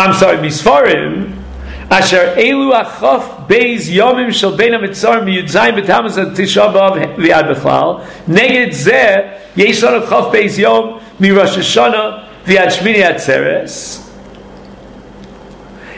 Speaker 1: Asher Elu Achaf Beis Yomim Shel Bein HaMitzarim Yudzayin B'Tammuz Ad Tisha B'Av V'Ad Bechlal Neged Zeh Yesh Lanu Chaf Beis Yom Mi Rosh Hashanah V'Ad Shmini Atzeres.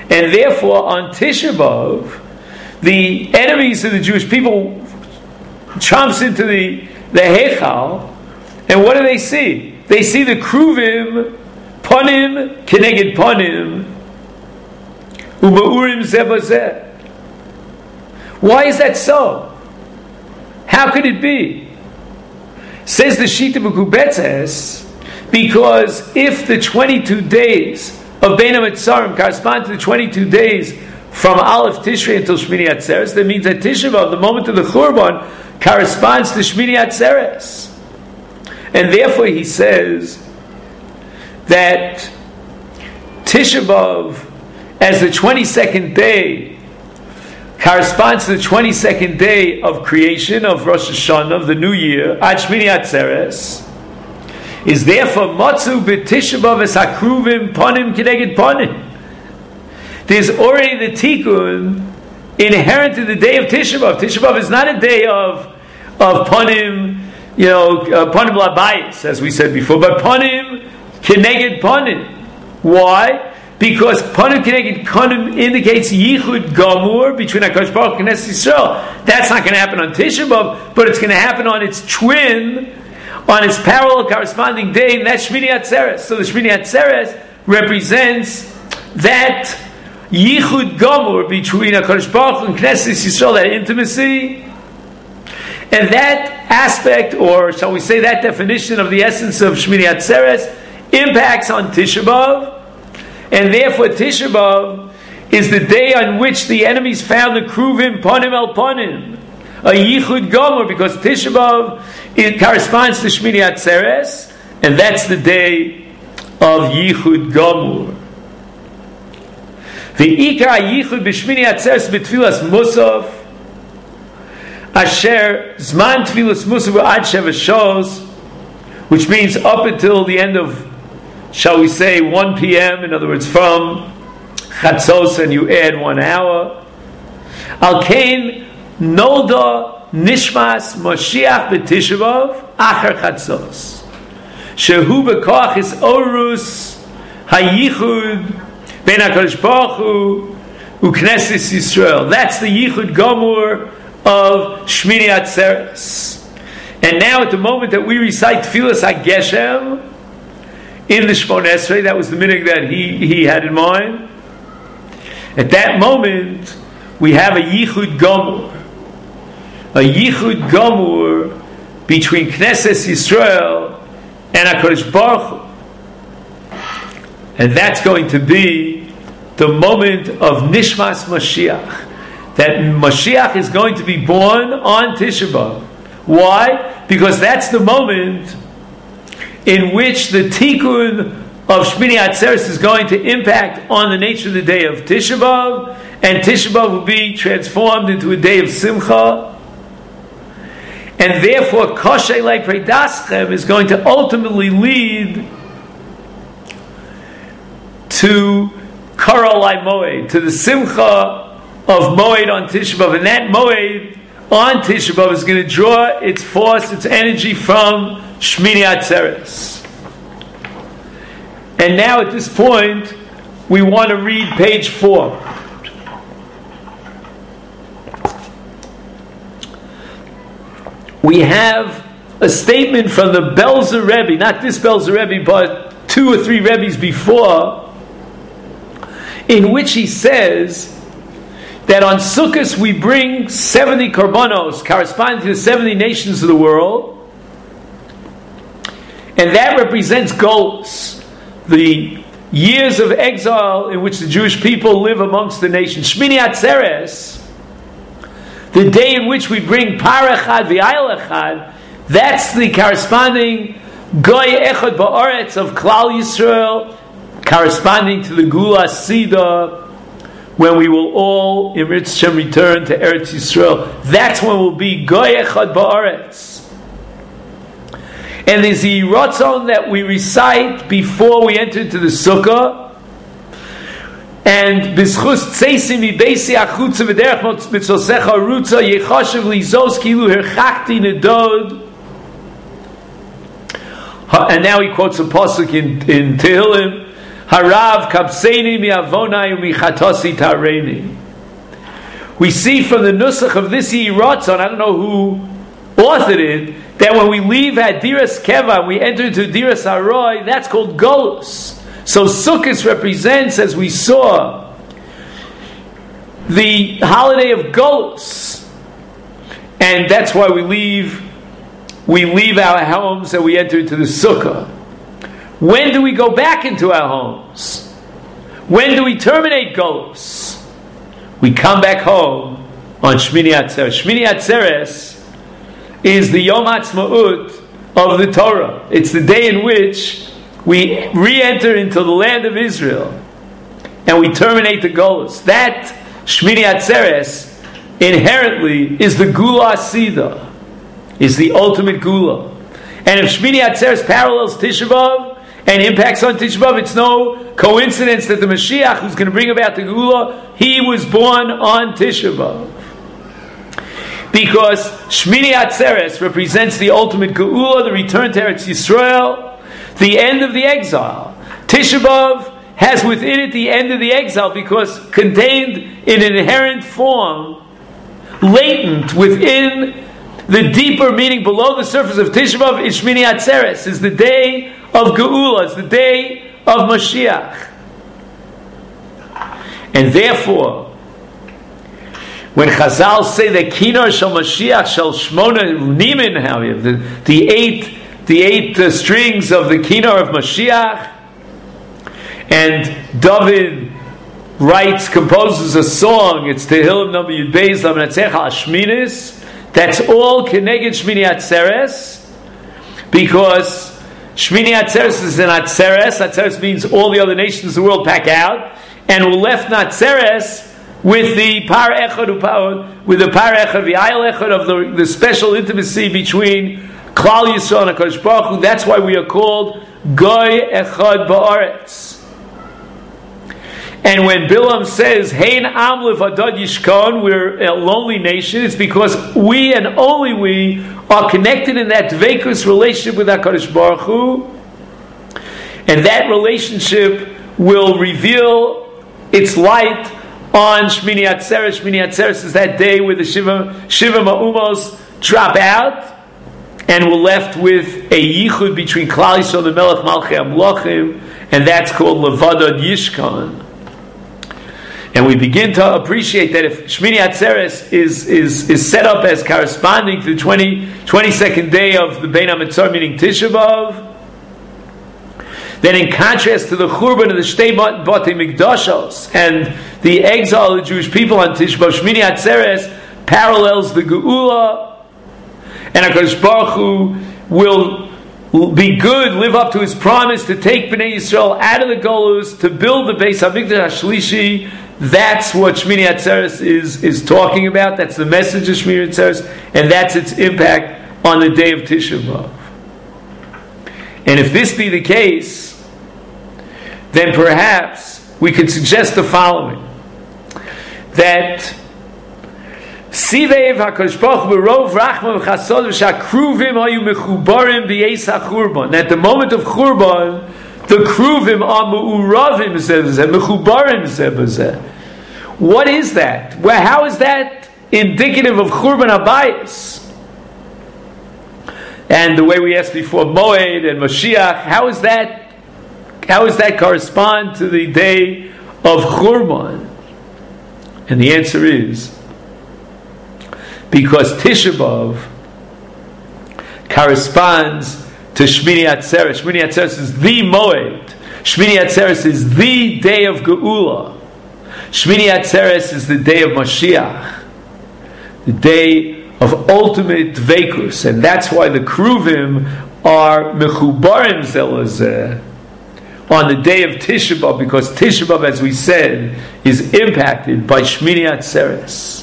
Speaker 1: And therefore, on Tisha B'Av, the enemies of the Jewish people chomps into the Heichal, and what do they see? They see the Kruvim, Ponim, Keneged Ponim, Uma'urim Zebazeh. Why is that so? How could it be? Says the Shita Mekubetzes, because if the 22 days of Bein HaMetzarim correspond to the 22 days from Aleph Tishrei until Shmini Atzeres, that means that Tisha B'Av, the moment of the Churban, corresponds to Shmini Atzeres. And therefore he says that Tisha B'Av, as the 22nd day, corresponds to the 22nd day of creation, of Rosh Hashanah, of the new year, Ad Shmini Atzeres, is therefore Matzu b'Tisha B'Av es hakruvim ponim keneged ponim. There's already the tikkun inherent in the day of Tisha B'Av. Tisha B'Av is not a day of ponim, ponim labayis, as we said before, but ponim keneged ponim. Why? Because ponim keneged ponim indicates yichud gamur between HaKadosh Baruch Hu and Knesset Yisrael. That's not going to happen on Tisha B'Av, but it's going to happen on its twin, on its parallel corresponding day, and that's Shmini Atzeres. So the Shmini Atzeres represents that yichud gamur between HaKadosh Baruch Hu and Knesset Yisrael, that intimacy, and that aspect, or shall we say that definition of the essence of Shmini Atzeres, impacts on Tisha B'Av, and therefore Tisha B'Av is the day on which the enemies found the Kruvim Ponim El Ponim, a yichud gamur, because Tisha B'Av, it corresponds to Shmini Atzeres, and that's the day of yichud gamur. The ikar yichud b'Shmini Atzeres b'Tfilas Musaf, asher zman Tfilas Musaf ad sheva shos, which means up until the end of, shall we say, 1 p.m., in other words, from Chatzos, and you add 1 hour. Al Kain Nolda Nishmas Moshiach b'Tisha B'Av Achar Chatzos, Shehu b'koach is Orus HaYichud Ben HaKadosh Baruch Hu Uknesses Yisrael. That's the Yichud Gamur of Shmini Atzeres. And now, at the moment that we recite Tfilas HaGeshem in the Shmon Esrei, that was the minhag that he had in mind. At that moment, we have a Yichud Gamur. A Yichud Gamur between Knesset Yisrael and HaKadosh Baruch Hu. And that's going to be the moment of Nishmas Mashiach. That Mashiach is going to be born on Tisha B'Av. Why? Because that's the moment in which the tikkun of Shmini Atzeres is going to impact on the nature of the day of Tisha B'Av, and Tisha B'Av will be transformed into a day of Simcha. And therefore, Kosher Lei Predaschem is going to ultimately lead to Karolai Moed, to the Simcha of Moed on Tisha B'Av. And that Moed on Tisha B'Av is going to draw its force, its energy from Shmini Atzeres. And now at this point, we want to read page 4. We have a statement from the Belzer Rebbe, not this Belzer Rebbe, but 2 or 3 Rebbes before, in which he says that on Sukkot we bring 70 korbanos corresponding to the 70 nations of the world, and that represents Golus, the years of exile in which the Jewish people live amongst the nations. Shmini Atzeres, the day in which we bring Par Echad V'Ayil Echad, that's the corresponding Goy Echad Ba'aretz of Klal Yisrael, corresponding to the Gula Sida, when we will all, in Ritzshem, return to Eretz Yisrael. That's when we'll be Goy Echad Ba'aretz. And there's the Ratzon that we recite before we enter into the Sukkah. And B'schus Tzeisim V'beisi Achutza V'derech Mitzosecha Rutza Yechashav Lizos Kilu Herchachti Nedod. And now he quotes a pasuk in Tehillim. Harav kapseini mi'avonai u'michatasi tareini. We see from the nusach of this Yiratzon, I don't know who authored it, that when we leave at Diras Keva and we enter into Diras Aroi, that's called Golus. So Sukkot represents, as we saw, the holiday of Golus. And that's why we leave our homes and we enter into the Sukkah. When do we go back into our homes? When do we terminate Golus? We come back home on Shmini Atzeres. Shmini Atzeres is the Yom Ha'atzmaut of the Torah. It's the day in which we re-enter into the land of Israel and we terminate the Golus. That Shmini Atzeres inherently is the Gula Asida, is the ultimate Gula. And if Shmini Atzeres parallels Tisha B'Av and impacts on Tisha B'Av, it's no coincidence that the Mashiach, who's going to bring about the Gula, he was born on Tisha B'Av. Because Shmini Atzeres represents the ultimate Geula, the return to Eretz Yisrael, the end of the exile. Tisha B'Av has within it the end of the exile because contained in an inherent form, latent within the deeper meaning below the surface of Tisha B'Av is Shmini Atzeres, is the day of Geula, is the day of Mashiach. And therefore, when Chazal say that Kinor shel Mashiach shel Shmona Nimin, the eight strings of the Kinor of Mashiach, and David composes a song, it's Tehillim number Yud Beis Lamanatzecha Ashminis, that's all Keneged Shmini Atzeres, because Shmini Atzeres is an Atzeres. Atzeres means all the other nations of the world pack out, and we're left Atzeres with the Par Echad, with the Par Echad, the Ayel Echad of the special intimacy between Klal Yisrael and HaKadosh Baruch Hu. That's why we are called Goy Echad Ba'aretz. And when Bilam says, Hein Am Levadad Yishkon, we're a lonely nation, it's because we and only we are connected in that Dveikus relationship with HaKadosh Baruch Hu. And that relationship will reveal its light on Shmini Atzeres. Shmini Atzeres is that day where the Shiva Ma'umos drop out, and we're left with a yichud between Klal Yisrael and the Melech Malchei Amlochim, and that's called Levadad Yishkon. And we begin to appreciate that if Shmini Atzeres is set up as corresponding to the 22nd day of the Bein HaMetzor, meaning Tisha B'Av, then in contrast to the Churban of the Shtei Batei Mikdashos and the exile of the Jewish people on Tisha B'Av, Shmini Atzeres parallels the Geula, and HaKadosh Baruch Hu will be good, live up to his promise to take Bnei Yisrael out of the Golus, to build the Beis HaMikdash HaShlishi. That's what Shmini Atzeres is talking about. That's the message of Shmini Atzeres, and that's its impact on the day of Tisha B'Av. And if this be the case, then perhaps we could suggest the following: that Sivev HaKadosh Baruch Hu B'rov Rachma V'Chasod V'Shakruvim Hayu Mechubarim B'Yeis HaChurban. At the moment of Churban, the Kruvim are Me'uravim Zebazeh, Mechubarim Zebazeh. What is that? Well, how is that indicative of Churban Habayis? And the way we asked before, Moed and Mashiach, how is that correspond to the day of Churban? And the answer is because Tisha B'Av corresponds to Shmini Atzeres. Shmini Atzeres is the Moed. Shmini Atzeres is the day of Geula. Shmini Atzeres is the day of Mashiach, the day of ultimate Dveikus, and that's why the Kruvim are Mechubarim Zelazeh on the day of Tisha B'Av, because Tisha B'Av, as we said, is impacted by Shmini Atzeres.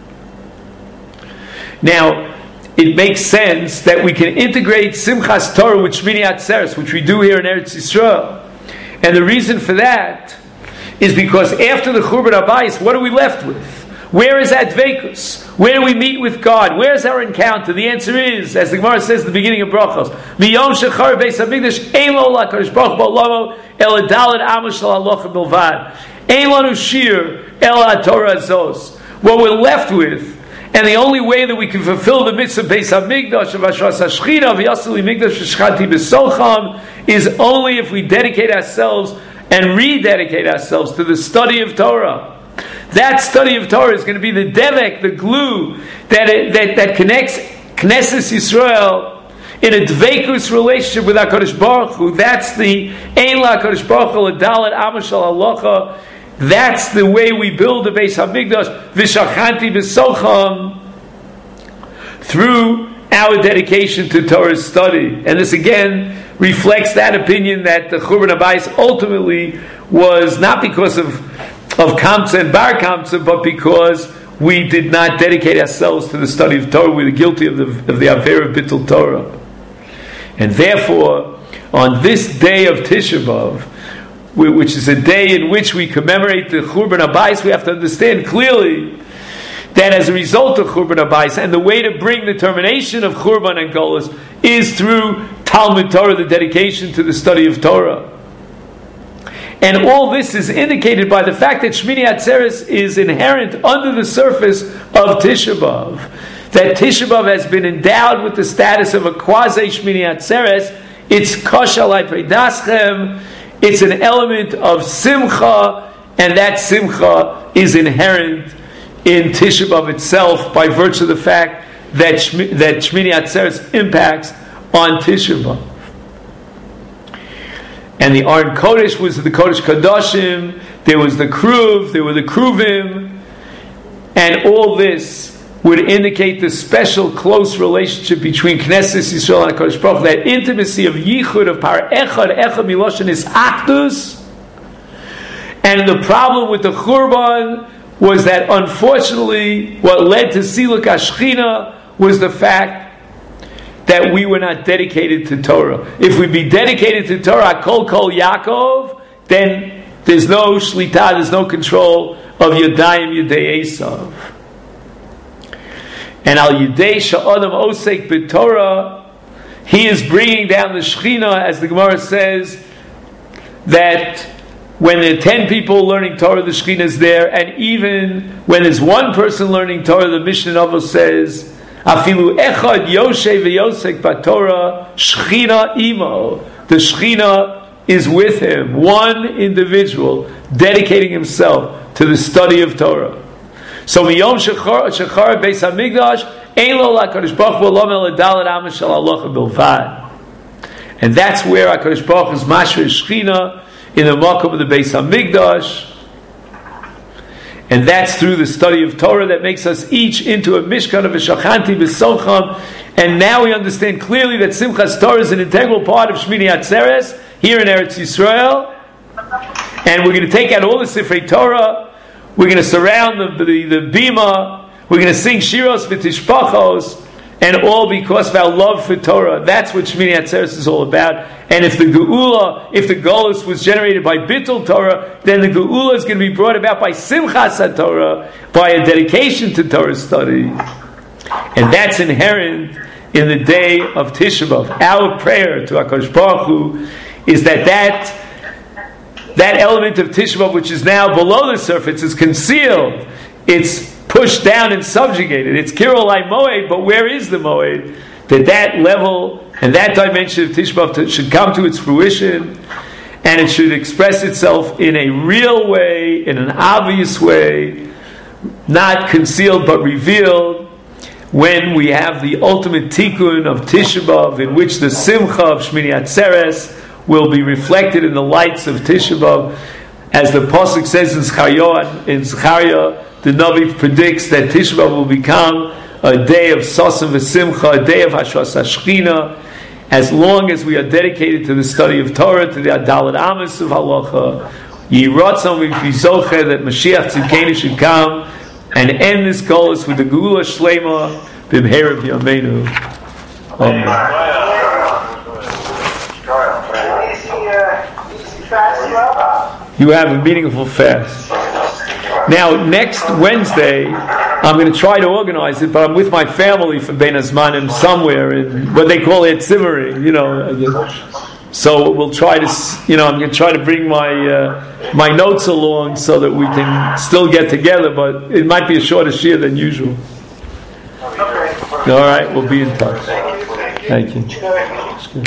Speaker 1: Now, it makes sense that we can integrate Simchas Torah with Shmini Atzeres, which we do here in Eretz Yisrael. And the reason for that is because after the Churban Habayis, what are we left with? Where is that dveikus? Where do we meet with God? Where's our encounter? The answer is, as the Gemara says at the beginning of Brachos, Miyom shechar beis hamikdash ein lo lakadosh baruch hu ba'olamo el dalet amos shel halacha bilvad. Ein lanu shir el haTorah azos. What we're left with, and the only way that we can fulfill the mitzvah beis hamikdash of Hashras Hashchina v'yasili mikdash v'shchati b'socham is only if we dedicate ourselves and rededicate ourselves to the study of Torah. That study of Torah is going to be the devek, the glue that connects Knesset Yisrael in a dveikus relationship with HaKadosh Baruch Hu. That's the Ein LaKadosh Baruch Hu L'dalet Amos Shel Halacha. That's the way we build the Beis Hamikdash V'shachanti B'socham, through our dedication to Torah study. And this again reflects that opinion that the Churban Abayis ultimately was not because of Kamsa and Bar Kamsa, but because we did not dedicate ourselves to the study of Torah. We were guilty of the Avera of Bittul Torah. And therefore, on this day of Tisha B'Av, which is a day in which we commemorate the Churban Abayis, we have to understand clearly that as a result of Churban Abayis, and the way to bring the termination of Churban and Golus is through Talmud Torah, the dedication to the study of Torah. And all this is indicated by the fact that Shmini Atzeres is inherent under the surface of Tisha B'Av. That Tisha B'Av has been endowed with the status of a quasi Shmini Atzeres. It's Koshalai Preidaschem. It's an element of Simcha, and that Simcha is inherent in Tisha B'Av itself by virtue of the fact that Shmini Atzeres impacts on Tisha B'Av. And the Aron Kodesh was the Kodesh Kadoshim, there was the Kruv, there were the Kruvim, and all this would indicate the special close relationship between Knesset Yisrael and HaKadosh Baruch Hu, that intimacy of Yichud, of Par Echad Miloshen is Achdus. And the problem with the Churban was that unfortunately what led to Siluk HaShechina was the fact that we were not dedicated to Torah. If we be dedicated to Torah, Kol Yaakov, then there's no shlita, there's no control of Yadayim Yudei Esav. And Al Yudei Sha'adam Osek B'Torah, he is bringing down the Shechina, as the Gemara says, that when there are 10 people learning Torah, the Shechina is there, and even when there's one person learning Torah, the Mishnah Novo says, Afilu echad yoshev v'yosek b'Torah shechina imo. The shechina is with him. One individual dedicating himself to the study of Torah. So miyom shechar beis hamikdash ein lo lakadosh baruch hu lo mel dalet amos shel halacha bilvad. And that's where HaKadosh Baruch Hu is mashver shechina in the makom of the beis hamikdash. And that's through the study of Torah that makes us each into a mishkan of a shachanti b'socham. And now we understand clearly that Simchas Torah is an integral part of Shmini Atzeres here in Eretz Yisrael. And we're going to take out all the Sifrei Torah. We're going to surround the bima. We're going to sing shiros v'tishpachos, and all because of our love for Torah. That's what Shmini Atzeres is all about. And if the Golus was generated by Bittul Torah, then the Geula is going to be brought about by Simchas HaTorah, by a dedication to Torah study. And that's inherent in the day of Tisha B'Av. Our prayer to HaKadosh Baruch Hu is that element of Tisha B'Av, which is now below the surface, is concealed. It's pushed down and subjugated. It's Kirolai Moed, but where is the Moed? That level and that dimension of Tisha B'Av should come to its fruition, and it should express itself in a real way, in an obvious way, not concealed but revealed, when we have the ultimate tikkun of Tisha B'Av, in which the simcha of Shmini Atzeres will be reflected in the lights of Tisha B'Av. As the Pasuk says in Zechariah, the Navi predicts that Tisha B'Av will become a day of Sasim v'Simcha, a day of Hashras Hashchina, as long as we are dedicated to the study of Torah, to the Dalet Amos of Halacha. Yiratzon v'Yizoche, that Mashiach Tzidkenu should come and end this Golus with the Geula Shlema b'Mheira b'Yameinu. Amen. You have a meaningful fast. Now, next Wednesday, I'm going to try to organize it, but I'm with my family for Bein Hazmanim somewhere in what they call it Tzimmerim, I guess. So we'll try to, I'm going to try to bring my notes along so that we can still get together, but it might be a shorter shiur than usual. All right, we'll be in touch. Thank you.